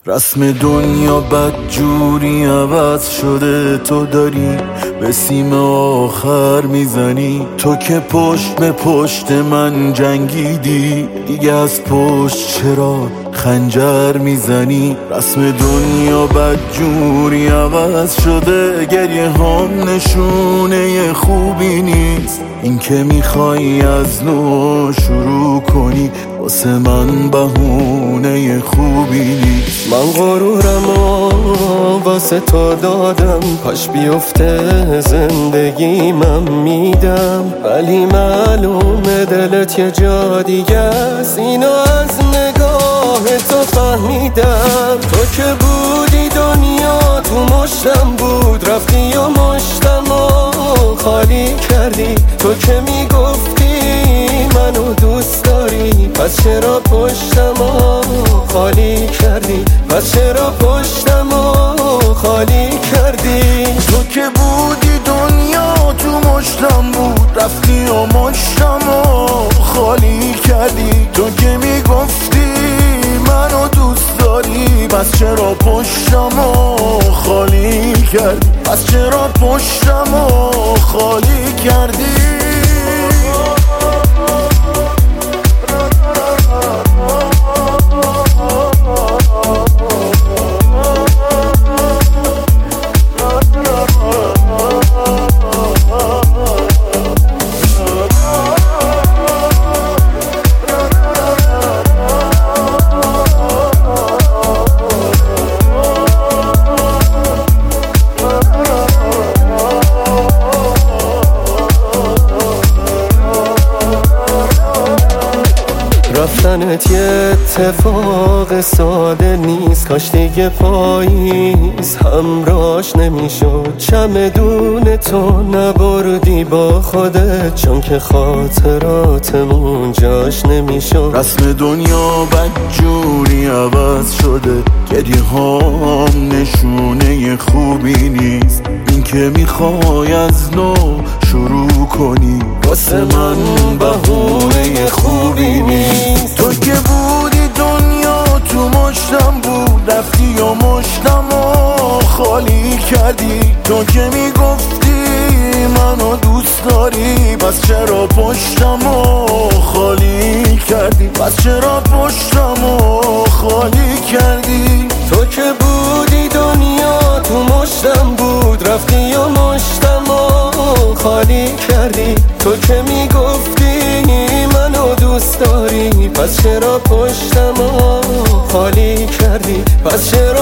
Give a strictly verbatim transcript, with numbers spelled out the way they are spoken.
رسم دنیا بدجوری عوض شده، تو داری به سیم آخر میزنی. تو که پشت به پشت من جنگیدی، دیگه از پشت چرا خنجر میزنی؟ رسم دنیا بدجوری عوض شده، گریه هم نشونه خوبی نیست. این که میخوای از نو شروع کنی، واسه من بهونه خوبی نیست. من غرورم و واسه تو دادم، کاش بیفته زندگیمم میدم، ولی معلومه دلت یه جا دیگه است. اینو از نگاه تو فهمیدم. تو که بودی دنیا تو مشتم بود، رفتی و مشتم و خالی کردی. تو که میگفتی منو دوست داری، پس چرا پشتم و خالی کردی؟ پس چرا پشتم و خالی کردی؟ تو که بودی دنیا تو مشتم بود، رفتی و مشتم و خالی کردی. تو که میگفتی منو دوست داری، پس چرا پشتم و خالی کردی؟ پس چرا پشتم و خالی کردی؟ رفتنت یه اتفاق ساده نیست، کاش دیگه پاییز همراش نمیشد. چمدون تو نبردی با خودت، چون که خاطراتمون جاش نمیشد. رسم دنیا بدجوری عوض شده، گریه هام نشونه خوبی نیست. این که میخوای از نو شروع کنی، واسه من بهونه خوبی نیست. تو که بودی دنیا تو مشتم بود، رفتی و مشتم و خالی کردی. تو که میگفتی منو دوست داری، پس چرا پشتم و خالی کردی؟ پس چرا پشتم و خالی کردی؟ تو که بودی دنیا تو مشتم بود، رفتی و مشتم و خالی کردی. تو که میگفتی منو دوست داری، پس چرا پشتم و خالی کردی؟ پس چرا